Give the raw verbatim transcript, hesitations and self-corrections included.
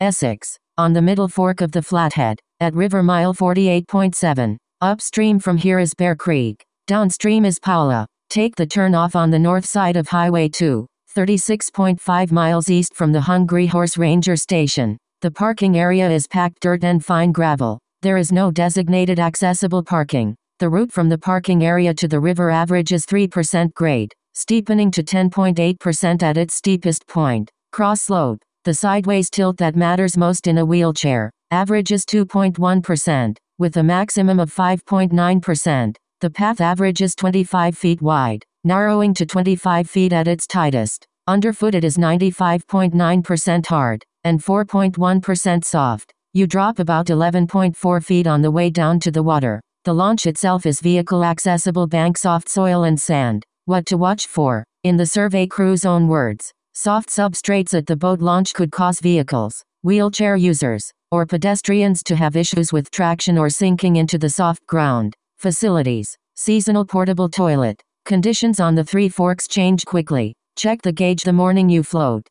Essex, on the middle fork of the Flathead, at river mile forty-eight point seven. Upstream from here is Bear Creek. Downstream is Paula. Take the turn off on the north side of Highway two, thirty-six point five miles east from the Hungry Horse Ranger Station. The parking area is packed dirt and fine gravel. There is no designated accessible parking. The route from the parking area to the river averages three percent grade, steepening to ten point eight percent at its steepest point. Cross slope. The sideways tilt that matters most in a wheelchair, averages two point one percent, with a maximum of five point nine percent. The path averages twenty-five feet wide, narrowing to twenty-five feet at its tightest. Underfoot it is ninety-five point nine percent hard, and four point one percent soft. You drop about eleven point four feet on the way down to the water. The launch itself is vehicle accessible bank soft soil and sand. What to watch for? In the survey crew's own words, soft substrates at the boat launch could cause vehicles, wheelchair users, or pedestrians to have issues with traction or sinking into the soft ground. Facilities. Seasonal portable toilet. Conditions on the Three Forks change quickly. Check the gauge the morning you float.